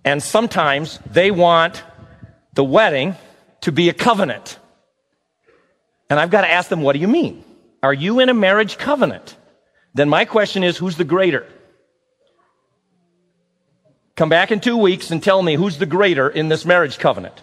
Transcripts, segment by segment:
And sometimes they want the wedding to be a covenant. And I've got to ask them, what do you mean? Are you in a marriage covenant? Then my question is, who's the greater? Come back in 2 weeks and tell me who's the greater in this marriage covenant.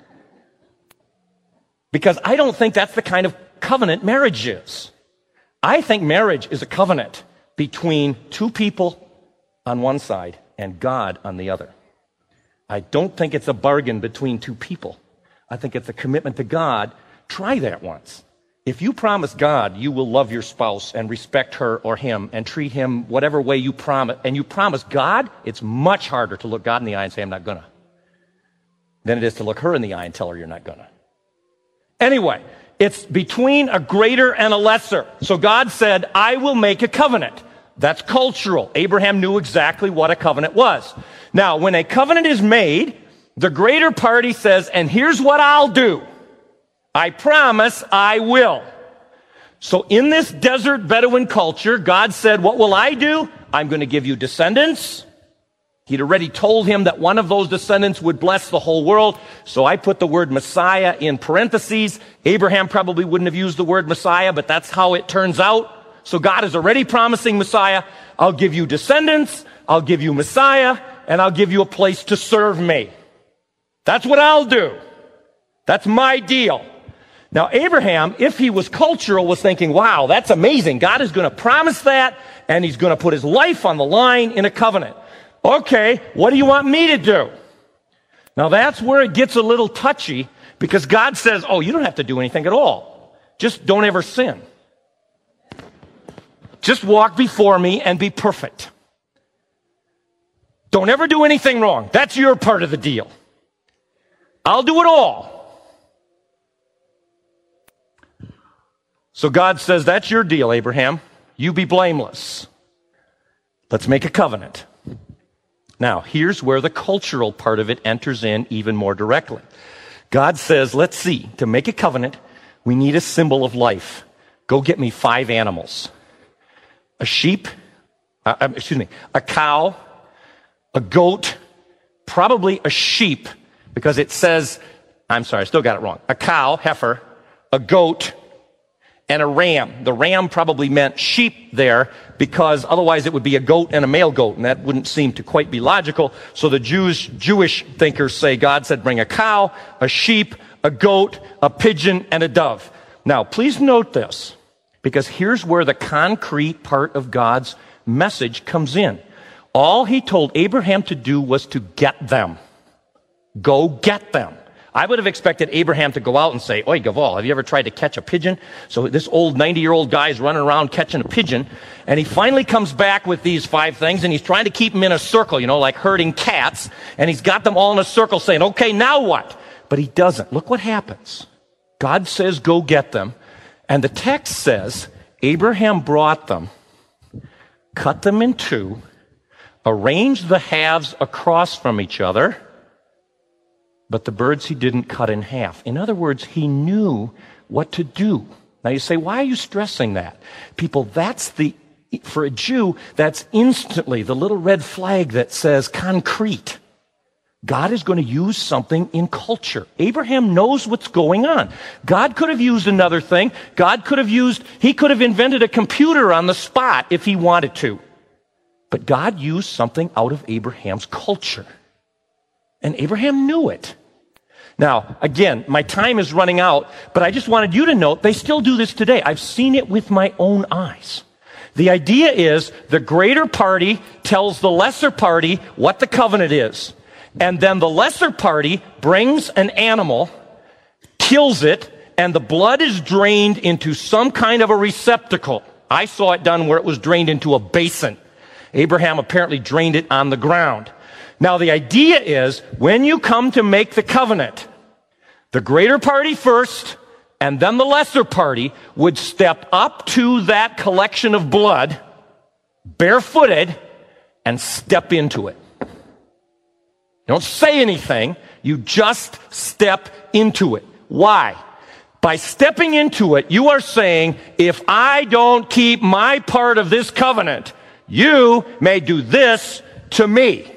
Because I don't think that's the kind of covenant marriage is. I think marriage is a covenant between two people on one side and God on the other. I don't think it's a bargain between two people. I think it's a commitment to God. Try that once. If you promise God you will love your spouse and respect her or him and treat him whatever way you promise, and you promise God, it's much harder to look God in the eye and say, I'm not gonna, than it is to look her in the eye and tell her you're not gonna. Anyway, it's between a greater and a lesser. So God said, I will make a covenant. That's cultural. Abraham knew exactly what a covenant was. Now, when a covenant is made, the greater party says, and here's what I'll do. I promise I will. So in this desert Bedouin culture, God said, what will I do? I'm going to give you descendants. He'd already told him that one of those descendants would bless the whole world. So I put the word Messiah in parentheses. Abraham probably wouldn't have used the word Messiah, but that's how it turns out. So God is already promising Messiah. I'll give you descendants. I'll give you Messiah. And I'll give you a place to serve me. That's what I'll do. That's my deal. Now, Abraham, if he was cultural, was thinking, wow, that's amazing. God is going to promise that, and he's going to put his life on the line in a covenant. Okay, what do you want me to do? Now, that's where it gets a little touchy, because God says, oh, you don't have to do anything at all. Just don't ever sin. Just walk before me and be perfect. Don't ever do anything wrong. That's your part of the deal. I'll do it all. So God says, that's your deal, Abraham. You be blameless. Let's make a covenant. Now, here's where the cultural part of it enters in even more directly. God says, let's see, to make a covenant, we need a symbol of life. Go get me 5 animals. A sheep, a cow, a goat, probably a sheep, because it says, I'm sorry, I still got it wrong. A cow, heifer, a goat, and a ram. The ram probably meant sheep there, because otherwise it would be a goat and a male goat, and that wouldn't seem to quite be logical. So the Jewish thinkers say God said bring a cow, a sheep, a goat, a pigeon, and a dove. Now, please note this, because here's where the concrete part of God's message comes in. All he told Abraham to do was to get them. Go get them. I would have expected Abraham to go out and say, Oi, Gaval, have you ever tried to catch a pigeon? So this old 90-year-old guy is running around catching a pigeon, and he finally comes back with these 5 things, and he's trying to keep them in a circle, like herding cats, and he's got them all in a circle saying, okay, now what? But he doesn't. Look what happens. God says, go get them, and the text says, Abraham brought them, cut them in 2, arranged the halves across from each other, but the birds he didn't cut in half. In other words, he knew what to do. Now you say, why are you stressing that? People, for a Jew, that's instantly the little red flag that says concrete. God is going to use something in culture. Abraham knows what's going on. God could have used another thing. He could have invented a computer on the spot if he wanted to. But God used something out of Abraham's culture. And Abraham knew it. Now, again, my time is running out, but I just wanted you to note they still do this today. I've seen it with my own eyes. The idea is the greater party tells the lesser party what the covenant is. And then the lesser party brings an animal, kills it, and the blood is drained into some kind of a receptacle. I saw it done where it was drained into a basin. Abraham apparently drained it on the ground. Now, the idea is, when you come to make the covenant, the greater party first, and then the lesser party would step up to that collection of blood, barefooted, and step into it. You don't say anything, you just step into it. Why? By stepping into it, you are saying, if I don't keep my part of this covenant, you may do this to me.